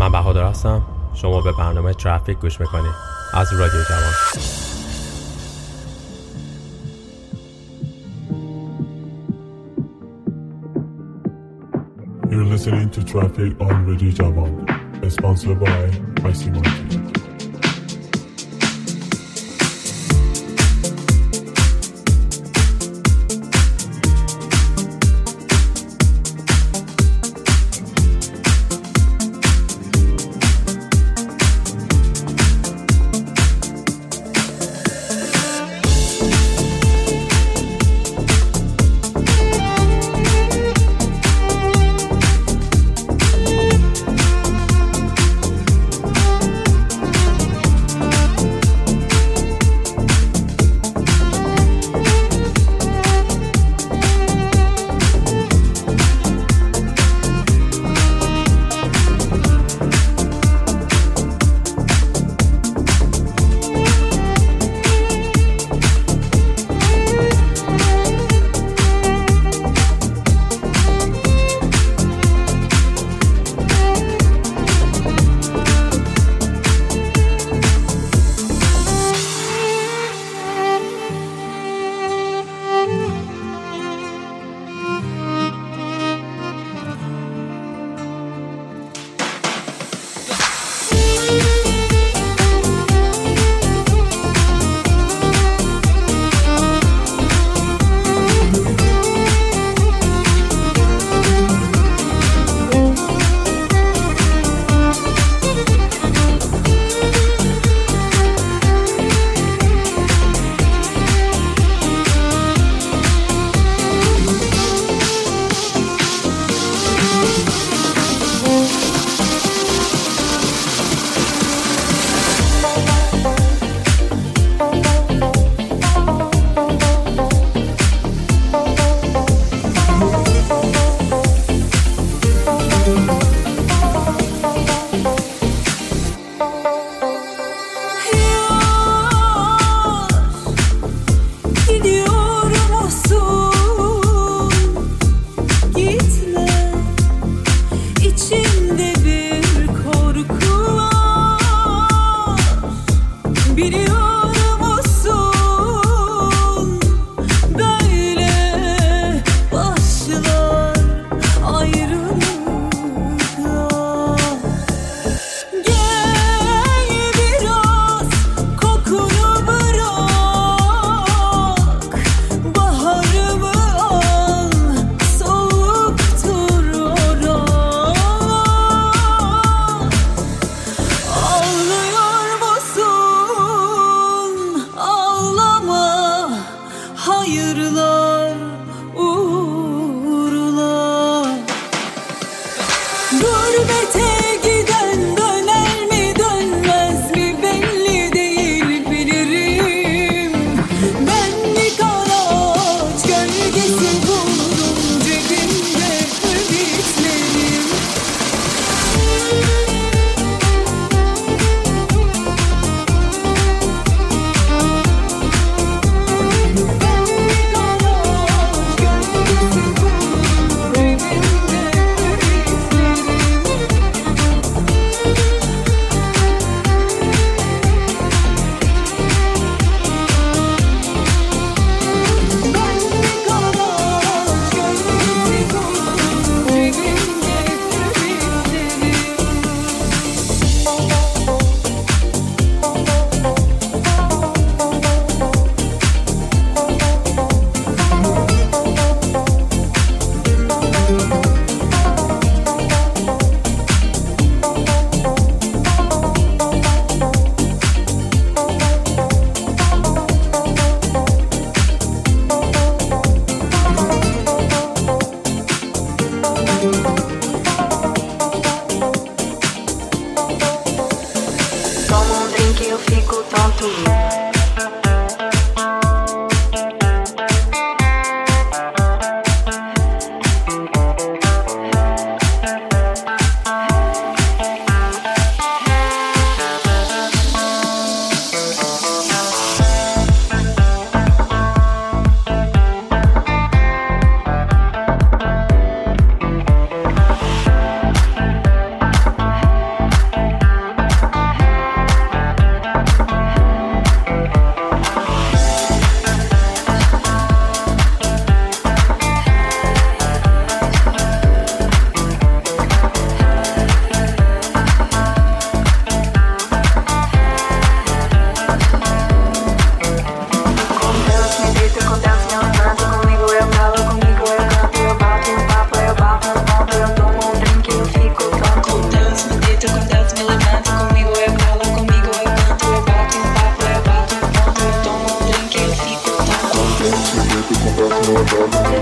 من بهادر هستم. شما به برنامه ترافیک گوش میکنید از رادیو جوان. You're listening to Traffic on Radio Javan, sponsored by IC Market.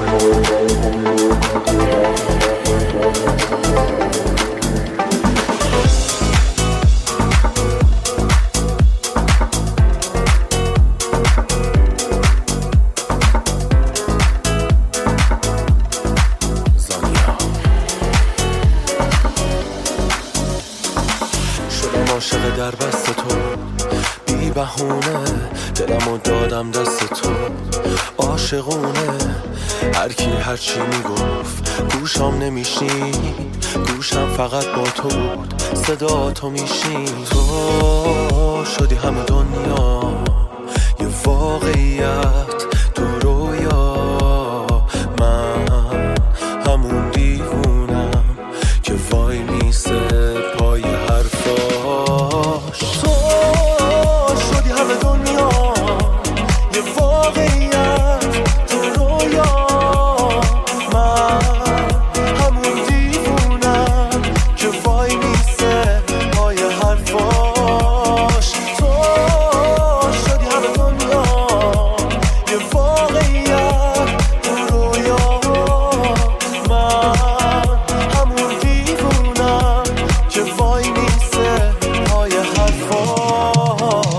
عاشق در بست تو بی بهونه دلمو دادم دست تو عاشقونه هر کی هر چی میگفت گوشم نمیشنید گوشم فقط با تو بود صدا تو میشنید تو شدی همه دنیا یه واقعیت تو رویا من همون دیوونم که وای میسه پای حرفاش تو شدی همه دنیا یه واقعیت تو رویا من همون دیوونم که وای میسه پای حرفاش تو شدی همه دنیا یه واقعیت تو رویا من همون دیوونم که وای میسه پای حرفاش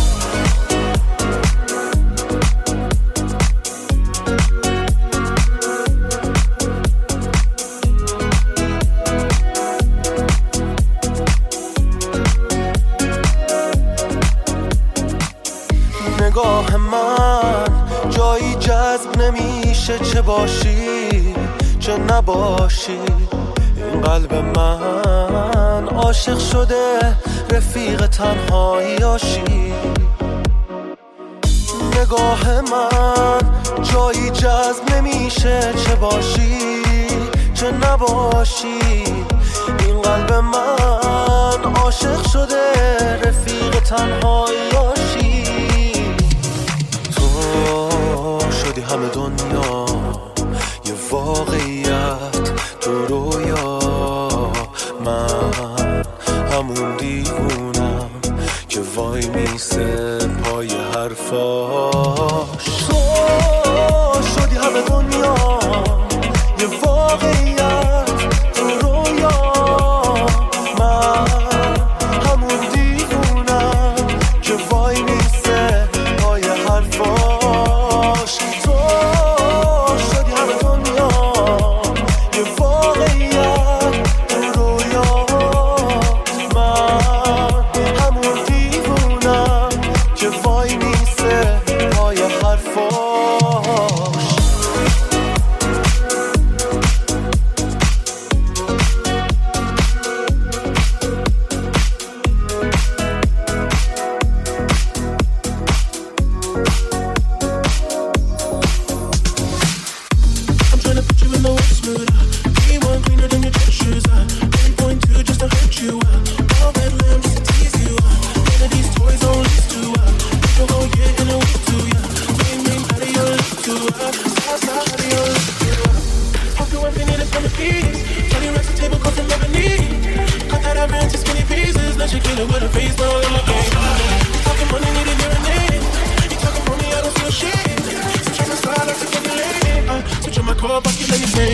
نگاه من جایی جذب نمیشه چه باشی چه نباشی این قلب من عاشق شده رفیق تنهاییاشی نگاه من جایی جذب نمیشه چه باشی چه نباشی این قلب من عاشق شده رفیق تنهاییاشی تو شدی همه دنیا یه واقعیت تو رویا من همون دیوونم که وای میسه پای حرفاش تو شدی همه دنیا یه واقعیت تو رویا من همون دیوونم که وای میسه پای حرفاش تو شدی همه دنیا یه واقعیت تو رویا من همون دیوونم که وای میسه پای حرفاش I'm trying to put you in the worst mood. Be one cleaner than your church shoes. 3.2 just to hurt you. All red lamb just to tease you. None of these toys on lease to. People go yeah in a week to ya. Ring out of your lip to. Side out of your lip to. Hope you ain't been eating from the keys. 20 racks a table cost 11. Cut that up into skinny pieces. Let you kill it with a face no in my game. You talking money, need to hear a name. You talking for me, I don't feel shit. So try to slide like a fucking lady. Switch on my core, bucket, let me say.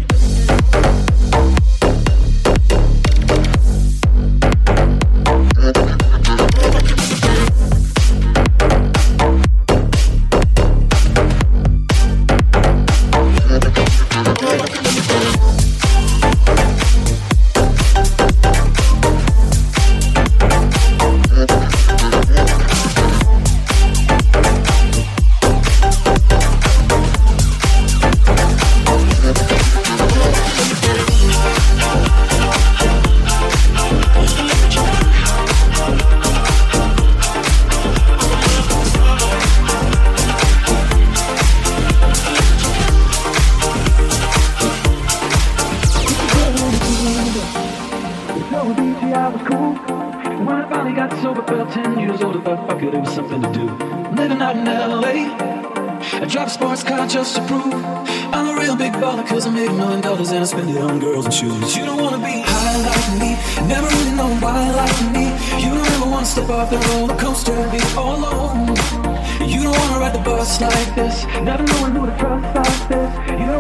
I was cool. And when I finally got sober, felt 10 years older, but fuck it, it was something to do. Living out in LA, I drive a sports car just to prove I'm a real big baller, cause I make $1 million and I spend it on girls and shoes. But you don't wanna be high like me, never really know why like me. You don't ever wanna step off the roller coaster and be all alone. You don't wanna ride the bus like this, never knowing who to trust like this. You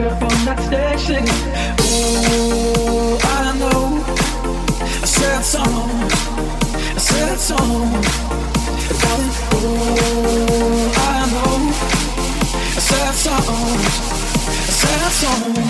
up on that stage singing. Oh, I know a sad song, a sad song. Darling, oh, I know a sad song, a sad song.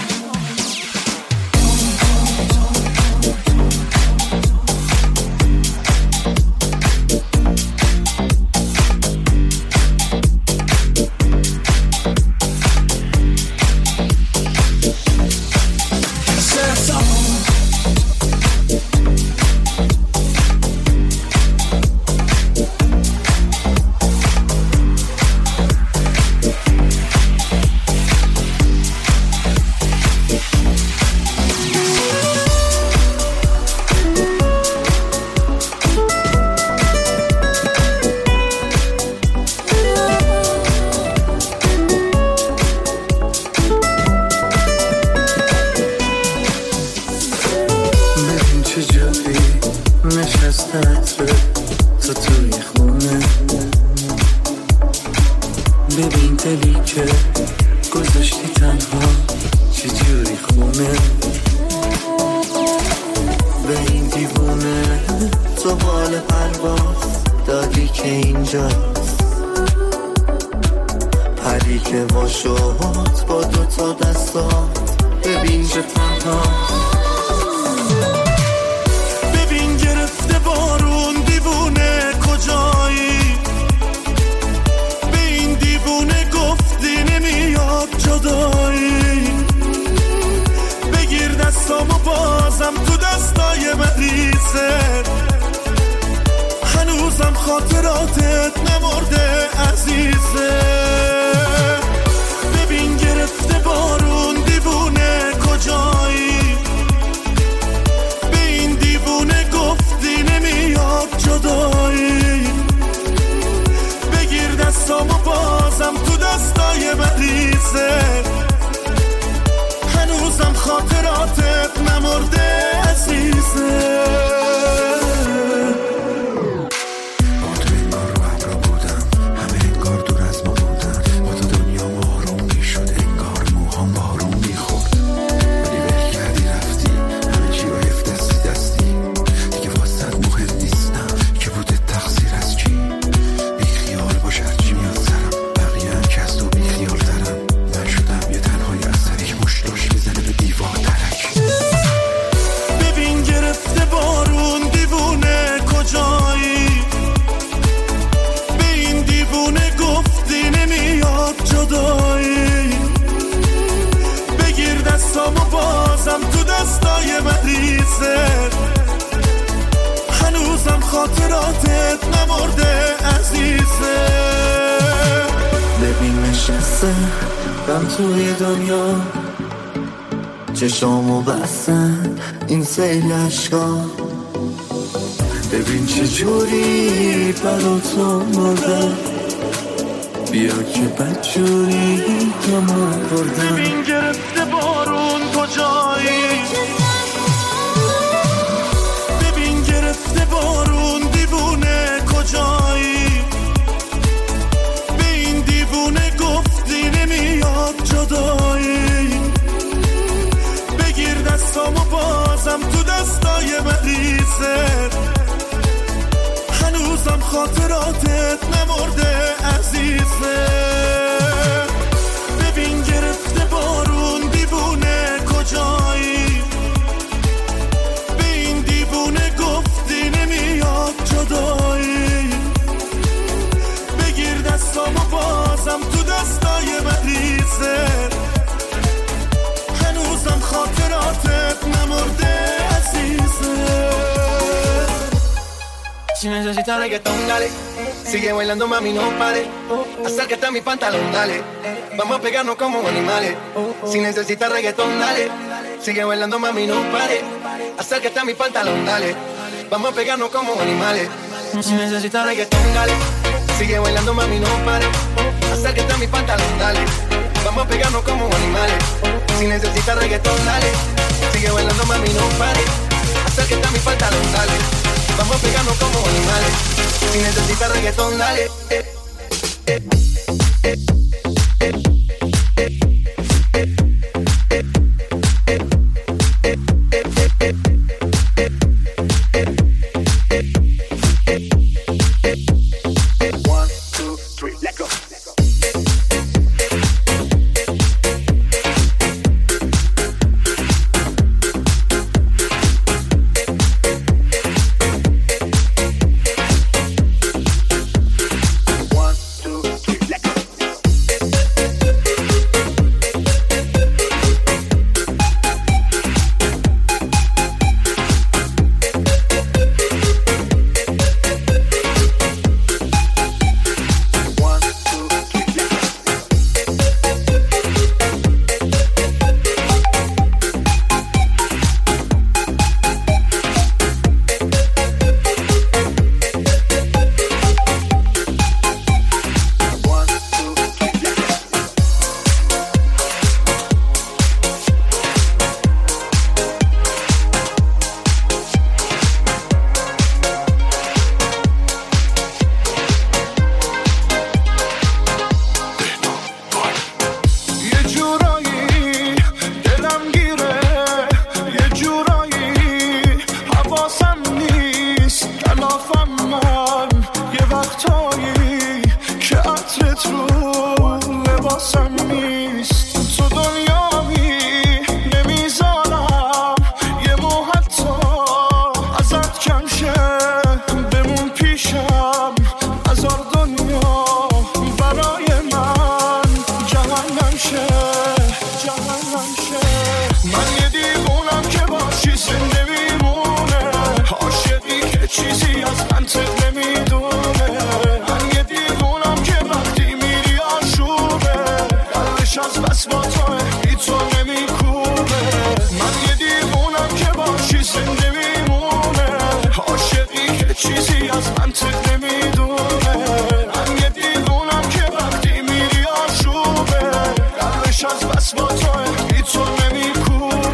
توی دنیا چشامو بستن این سیل عشقا ببین چه جوری برا تو مردم بیا که بدجوری همه بردم ببین گرفته بارون کجایی ببین گرفته بارون دیوونه کجایی به این دیوونه گفتی نمیاد جدایی بگیر دستامو بازم تو دستای مریضه هنوزم خاطراتت نمرده عزیزه ببین گرفته بارون دیوونه کجایی به این دیوونه گفتی نمیاد جدایی بگیر دستامو بازم تو دستای مریضه هنوزم خاطراتت نمرده عزیزه Si necesitas reggaetón, dale. Sigue bailando, mami, no pare. Acércate a mi pantalón, dale. Vamos a pegarnos como animales. Si necesitas reggaetón, dale. Sigue bailando, mami, no pare. Acércate a mi pantalón, dale. Vamos a pegarnos como animales. Si necesitas reggaetón, dale. Sigue bailando, mami, no pare. Acércate a mi pantalón, dale. Vamos a pegarnos como animales. Si necesitas reggaetón, dale. Sigue bailando, mami, no pare. Acércate a mi pantalón, dale. Vamos a pegarnos como animales. Si necesitas reggaetón, dale. قلبش از بس با توه بی تو نمیکوبه من یه دیوونم که باشی زنده میمونه عاشقی که چیزی از منطق نمیدونه من یه دیوونم که وقتی میری آشوبه قلبش از بس با توه بی تو نمیکوبه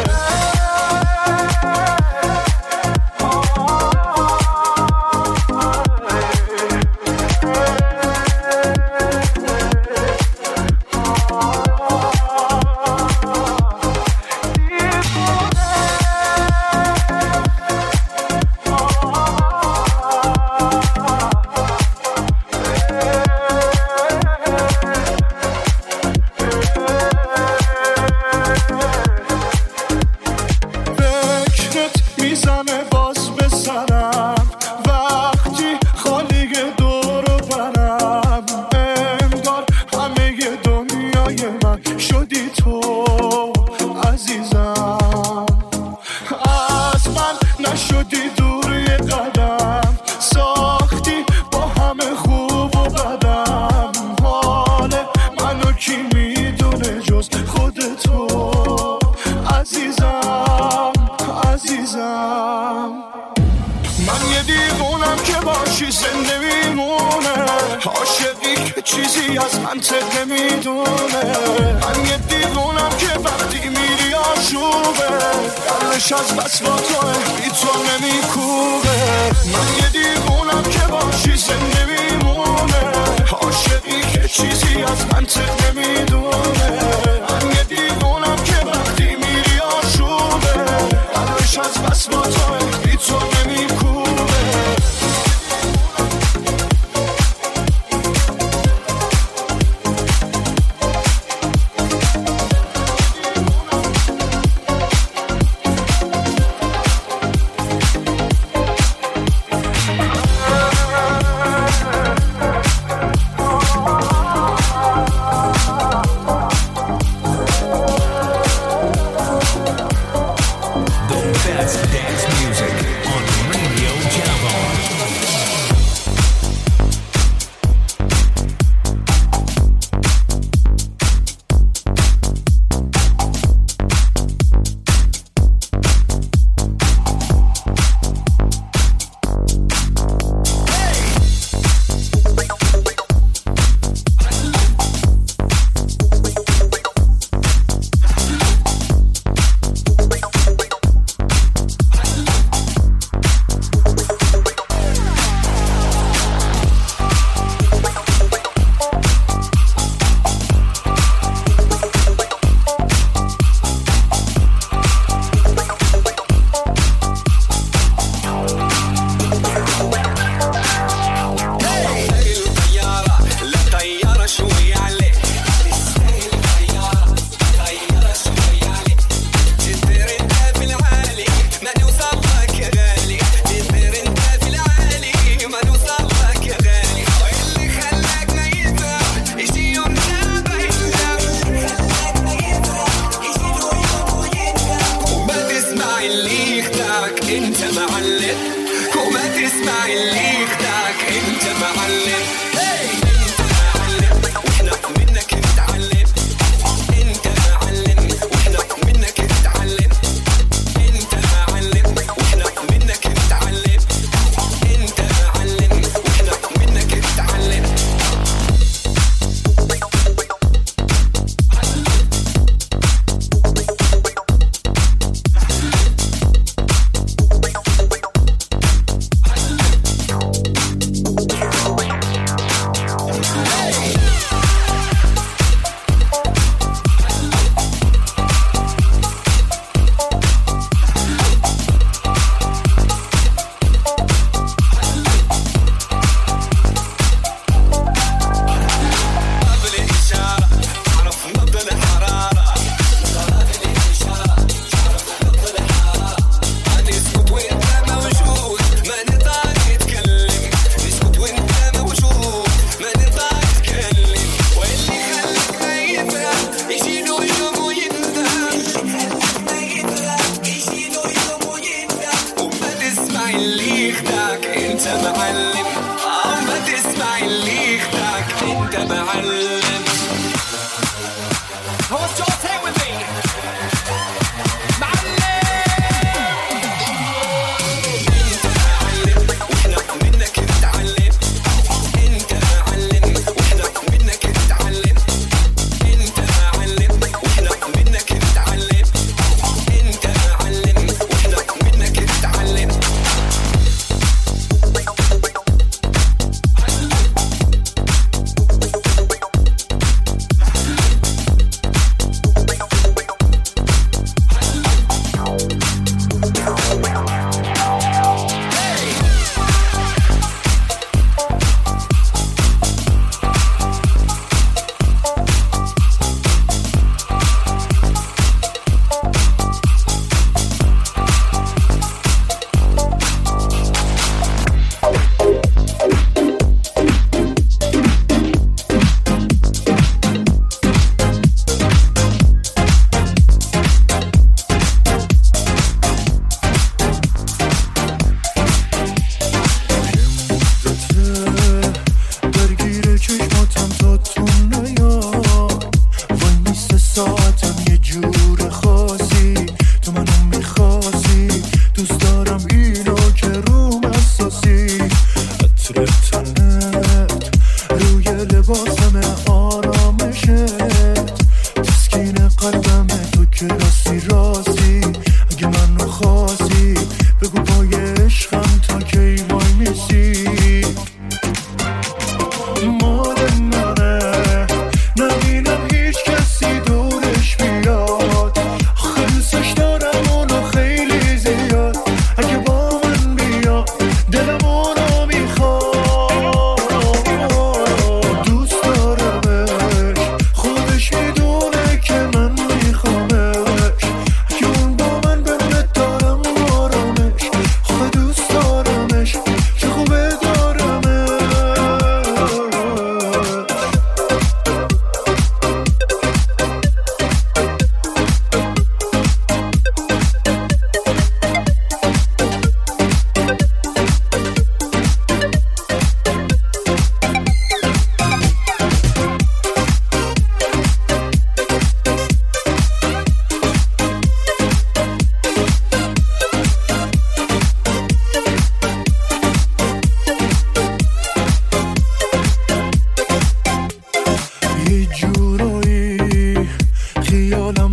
چیزی از منطق نمیدونه من یه دیوونم که وقتی میری آشوبه قلبش از بس با توه بی تو نمیکوبه من یه دیوونم که باشی زنده میمونه عاشقی که چیزی از منطق نمیدونه من یه دیوونم که وقتی میری آشوبه قلبش از بس با توه بی تو نمیکوبه Dance music.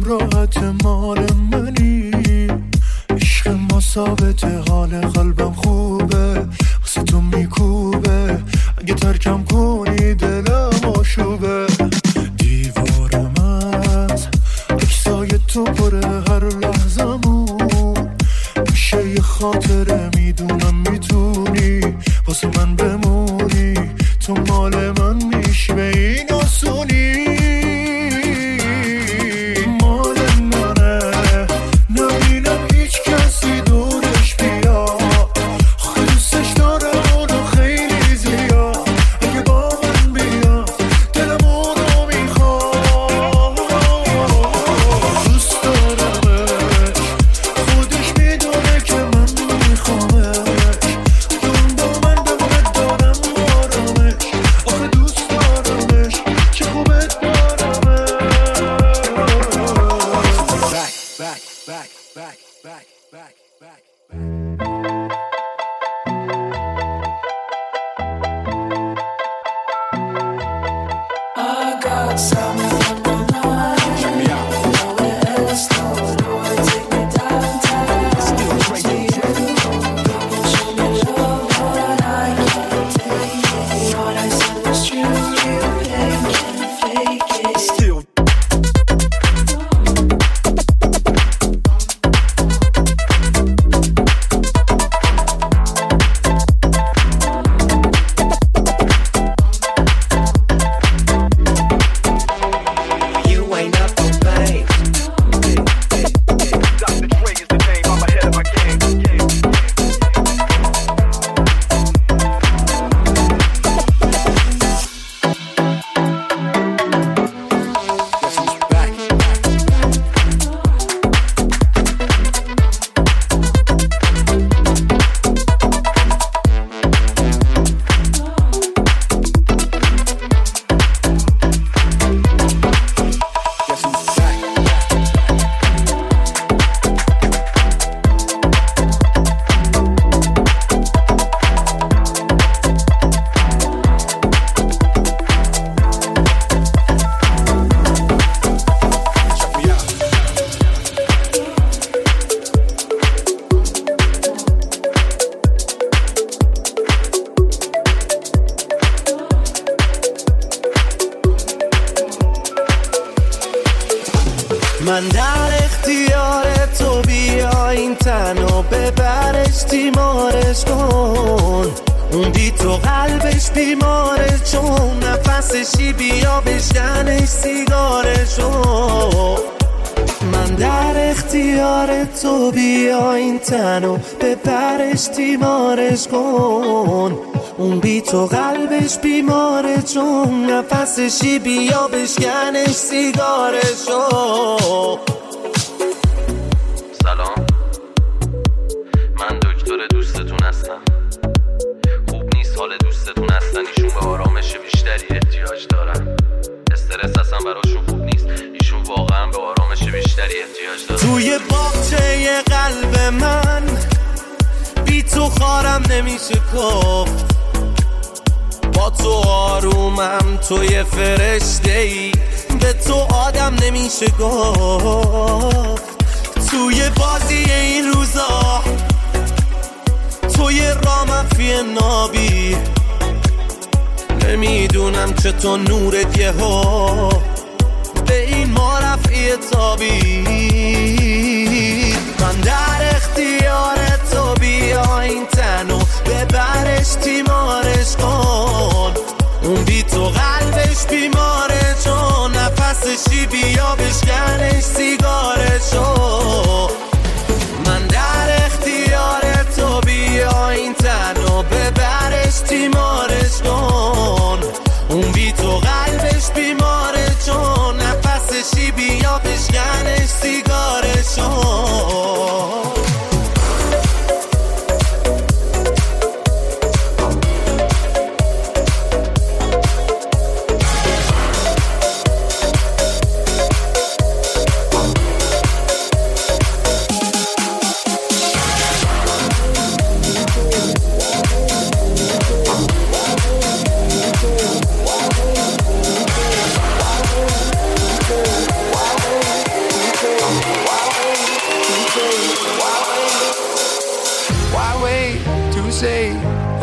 راحت مال منی، عشق ما ثابته، حال قلبم خوبه، واسه تو میکوبه، اگه ترکم کنی دلم آشوبه. دیوارم از عکسای تو پره، هر لحظمون میشه یه خاطره، میدونم میتونی واسه من بمونی، تو مال من میشی به این آسونی. مال منه، نبینم هیچ کسی دورش بیا، خیستش داره اونو خیلی زیاد، اگه با من بیا دلم اونو میخواد. دوست دارمش، خودش میدونه که من میخوامش، اون با من بمونه دارم آرامش، آخه دوست دارمش چه خوبه دارمش. I got something on my mind. Nowhere else, no, wanna take me downtown. To you, show me love, but I can't take it. What I said was true, you can't fake it. Still. You ain't up to play. Dr. Dre is the name, I'm ahead of my game. Guess who's back? Guess who's back? Check me out. من در اختیار تو، بیا این تنو ببرش تیمارش کن، اون بی تو قلبش بیماره، چون نفسشی بیا بشکنش سیگارشو. من در اختیار تو، بیا این تنو ببرش تیمارش کن، اون بی تو قلبش بیماره، چون نفسشی بیا بشکنش سیگارشو. سلام، من دکتر دوستتون هستم. خوب نیست حال دوستتون هستن، ایشون به آرامش بیشتری احتیاج دارن. استرس اصلا براشون خوب نیست، ایشون واقعا به آرامش بیشتری احتیاج دارن. توی باغچه قلب من بی تو خارم نمیشه گفت، با تو آرومم، توی فرشته‌ای، به تو آدم نمیشه گفت. توی بازی این روزا، توی رامفی نابی، نمیدونم چطور نورت یهو به این ما رفعی تابی. من در اختیار تو، بیا این تنو ببرش تیمارش کن، اون بی تو قلبش بیماره، چون نفسشی بیا بشکنش سیگارشو. من در اختیار تو، بیا این تنو ببرش تیمارش کن، اون بی تو قلبش بیماره، چون نفسشی بیا بشکنش سیگارشو.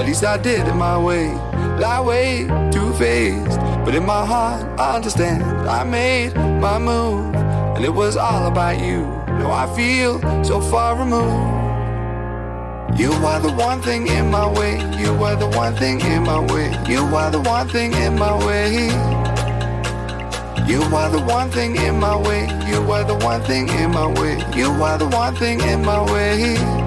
least I did it my way. Lie way too faced, but in my heart I understand. I made my move, and it was all about you. Now I feel so far removed. You are the one thing in my way. You are the one thing in my way. You are the one thing in my way. You are the one thing in my way. You are the one thing in my way. You are the one thing in my way.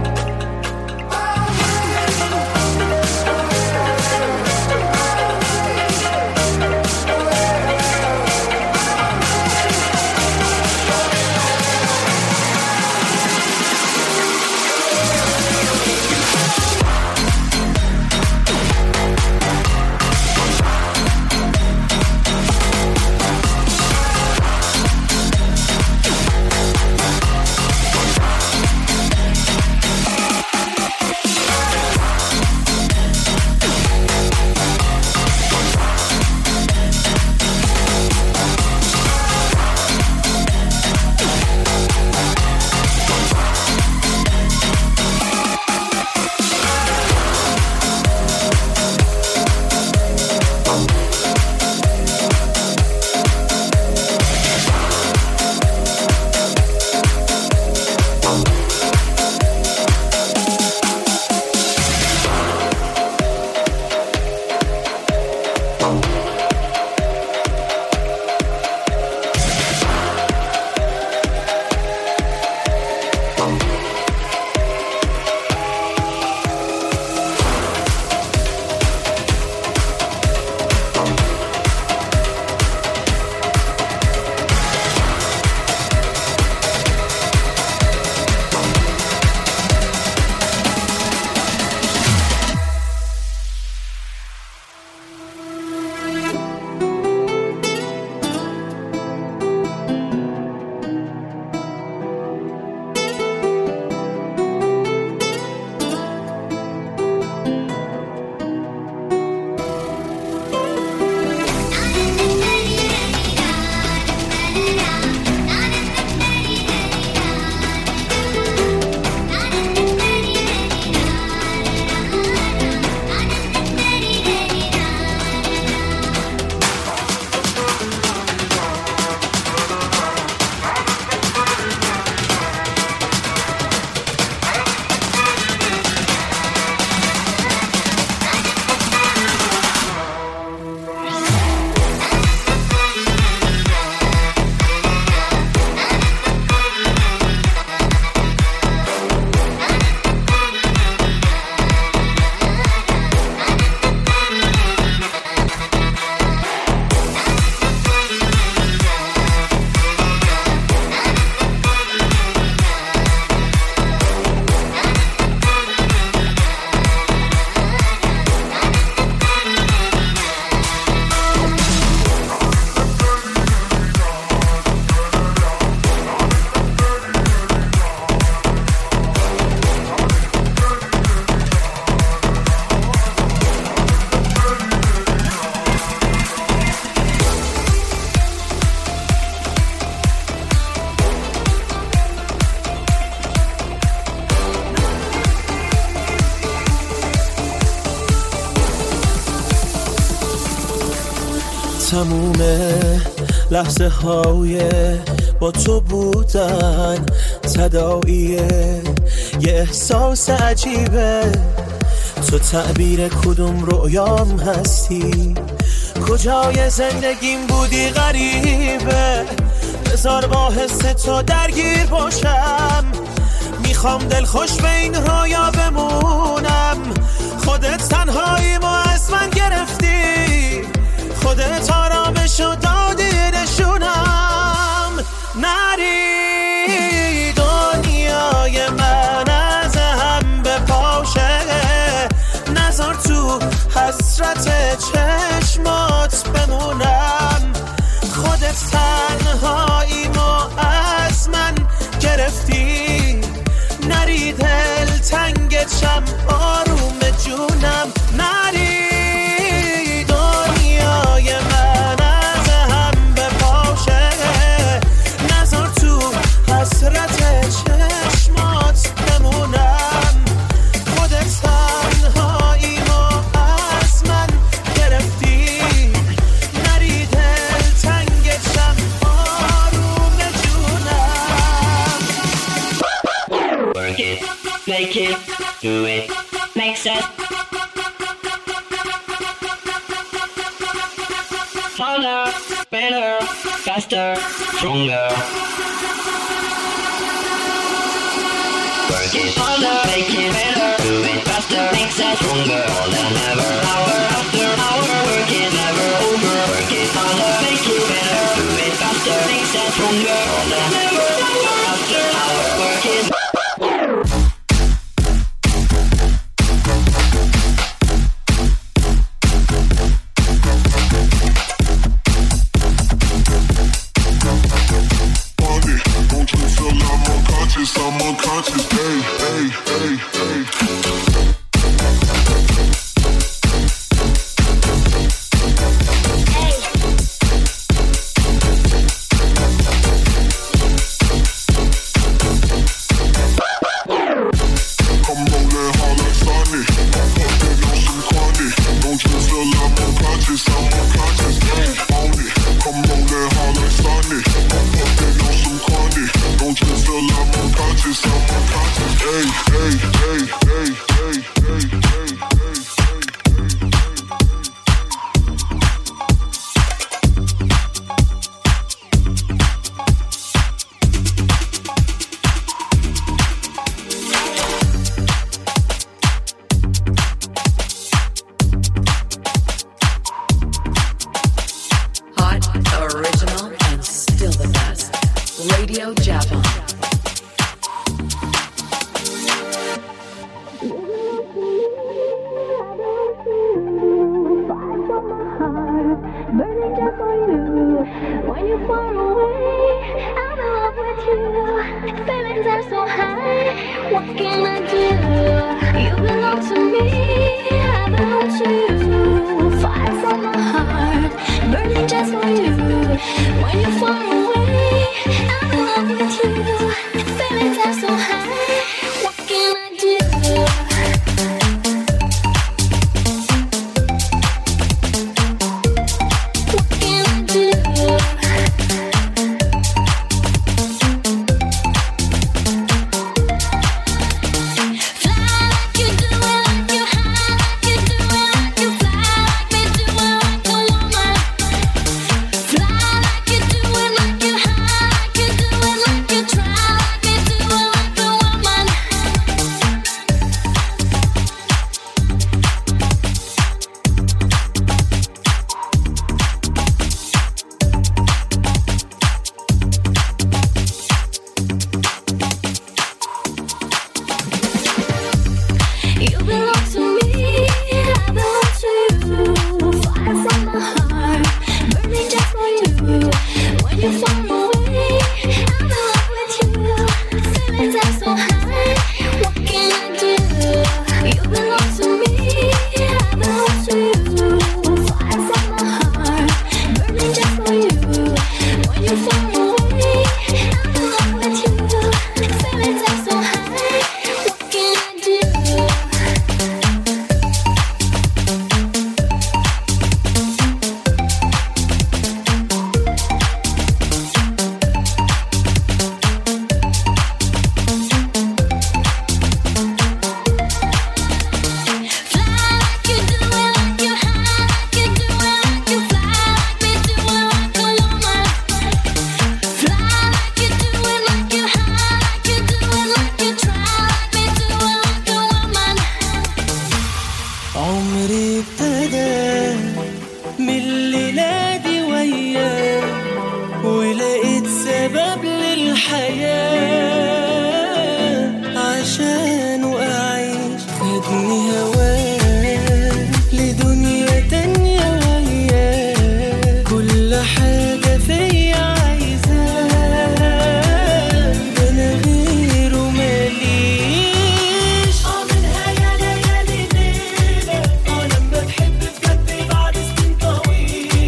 تموم لحظه های با تو بودن تداعیه یه احساس عجیبه تو تعبیر کدوم رویام هستی کجای زندگیم بودی غریبه بذار با حس تو درگیر باشم میخوام دلخوش به این رویا بمونم خودت تنهاییمو از من گرفتی خودت آرامشو دادی نشونم نری دنیای من از هم بپاشه نذار تو حسرت چشمات بمونم خودت تنهاییمو از من گرفتی نری دل تنگت شم آروم جونم نری دنیای من از هم بپاشه نذار تو حسرت چشمات بمونم خودت تنهاییمو shake it, do it, make sense. Harder, better, faster, stronger. Work it harder, make it better, do it faster, make sense, stronger than ever. Hour after hour, work it never over. Work it harder, make it better, do it faster, make sense, stronger than ever. Hour after hour, work it. I'm unconscious, hey, hey, hey, hey.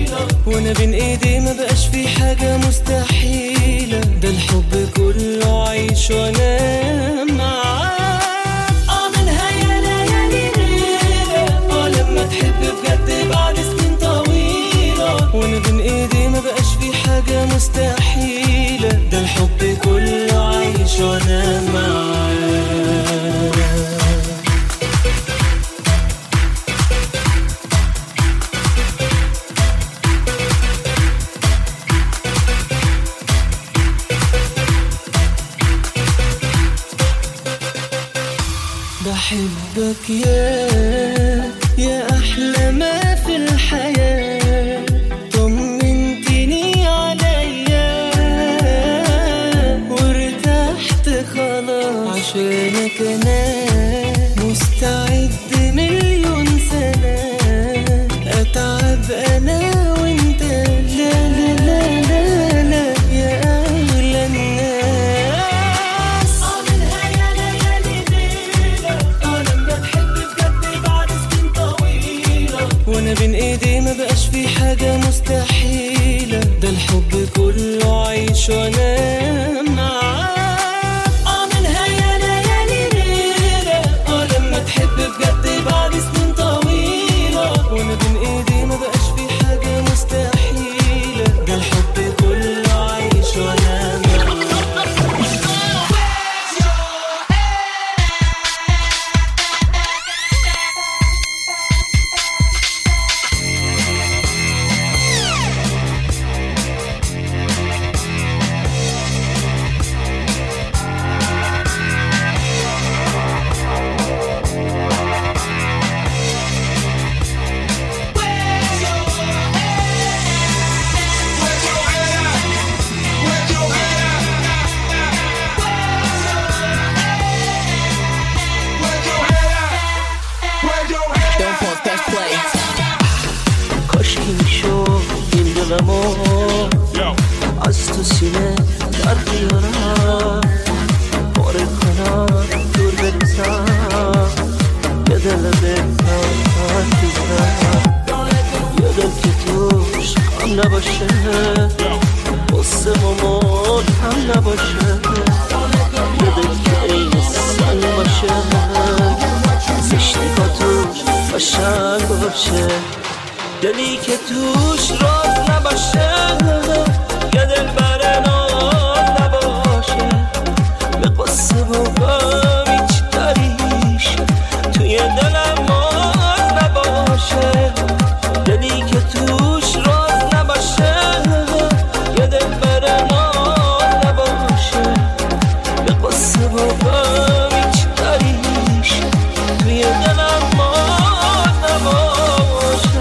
وانا بين ايدي ما بقاش في حاجة مستحيلة، ده الحب كله بحبك يا أحلى ما في الحياة، طمنتني عليا وارتحت خلاص عشانك أنا مستعد مليون سنة أتعب أنا وانت لا لا لا لا لا يا أغلى الناس. منها يا ليالي ليلة لما تحب بجد بعد سنين طويلة، وانا بين ايدي ما بقاش في حاجة مستحيلة، ده الحب كله عيش وانا معاك. منها يا ليالي ليلة لما تحب بجد بعد سنين طويلة، وانا بين ايدي ما بقاش في حاجة مستحيلة، ده الحب كله عيش وانا از تو سینه در بیارم باره کنم دور بریزم یه دل بهتر بزنم یه دل که توش غم نباشه قصه مامون هم نباشه یه دل که این سنگ باشه زشتی که توش قشنگ باشه دلی که توش راز نباشه یه دل بر ناز نباشه به قصه و غم هیچ دریش توی دلم ماز نباشه دلی که توش راز نباشه یه دل بر ناز نباشه به قصه و غم هیچ دریش توی دلم ماز نباشه.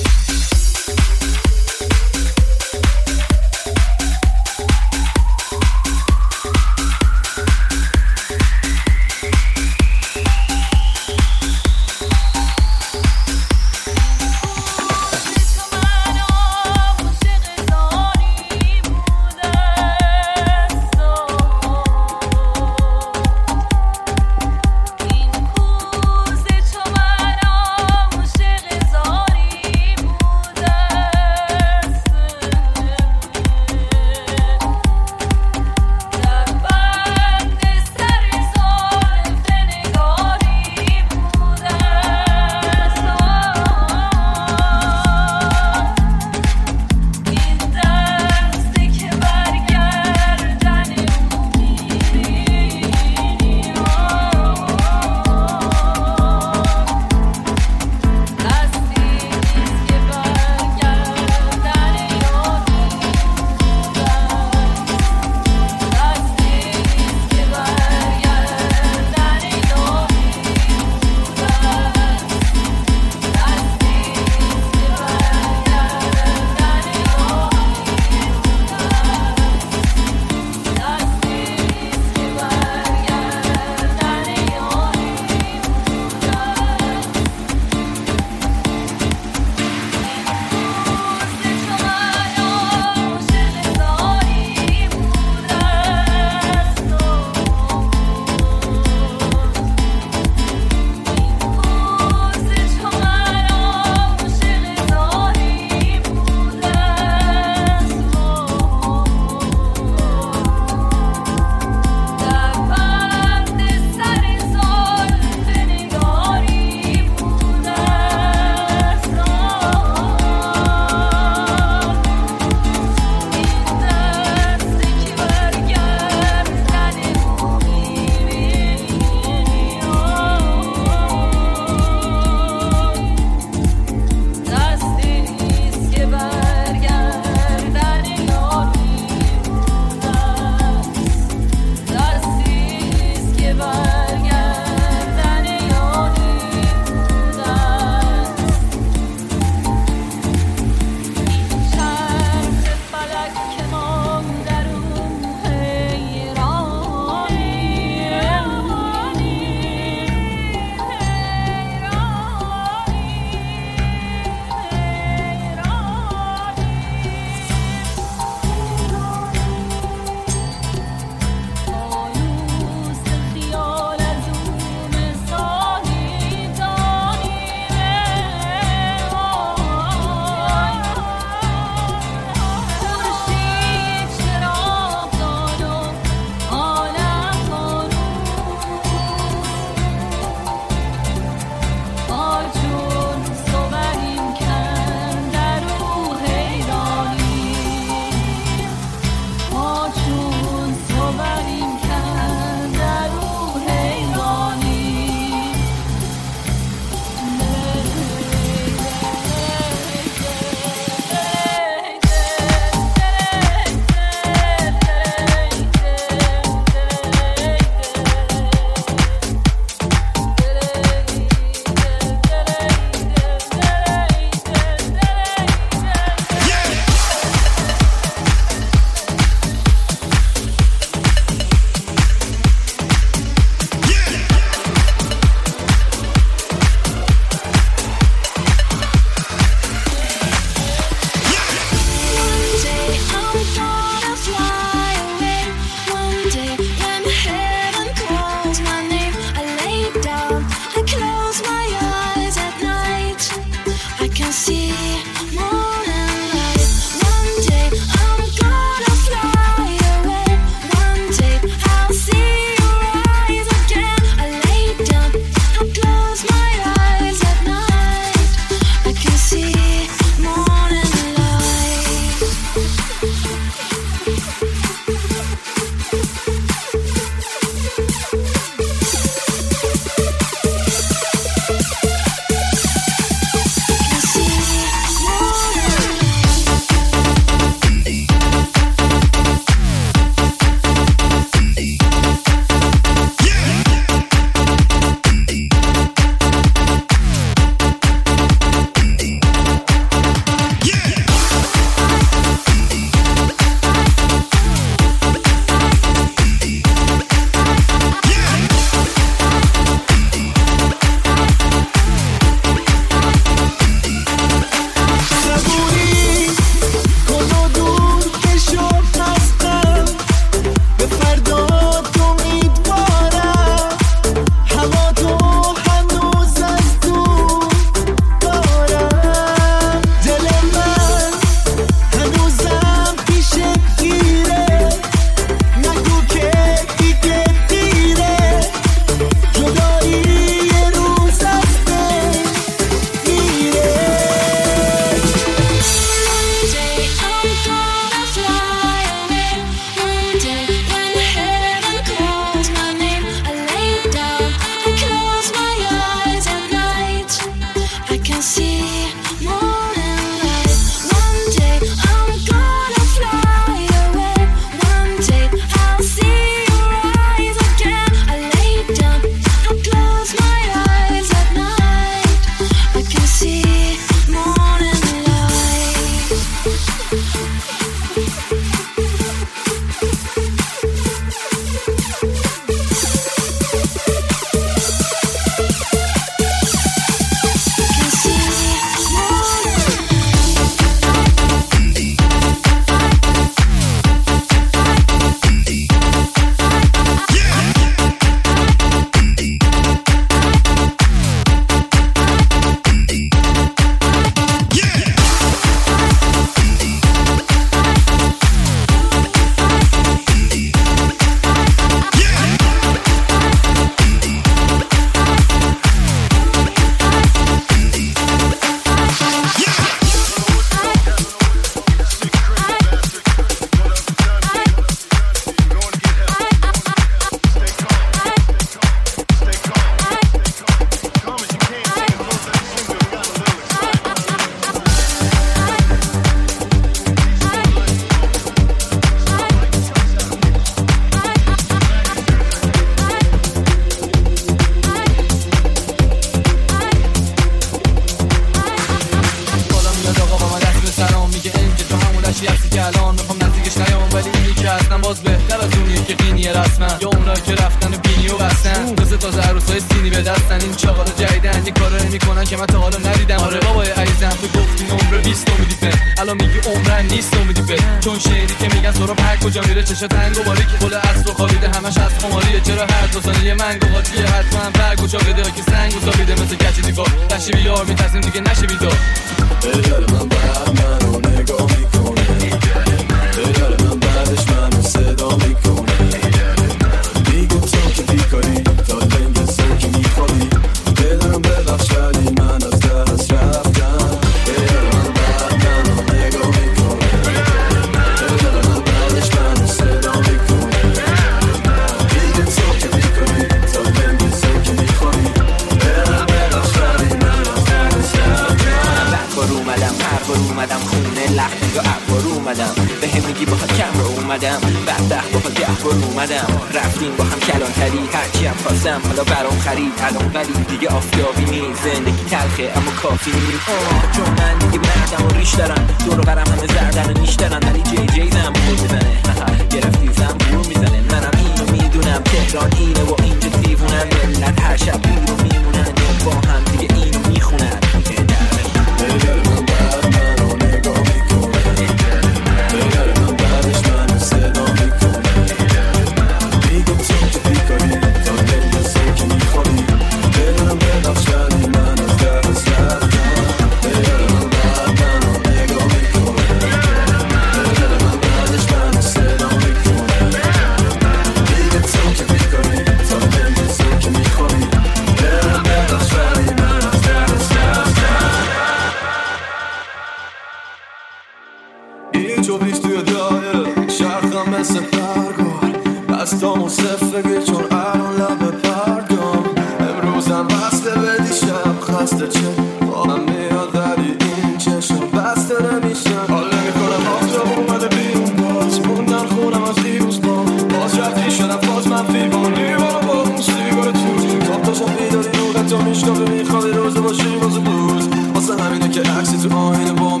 تو میشنوه میخوای روز باشی واسه بلوز واسه همینه که عکسی تو آینه با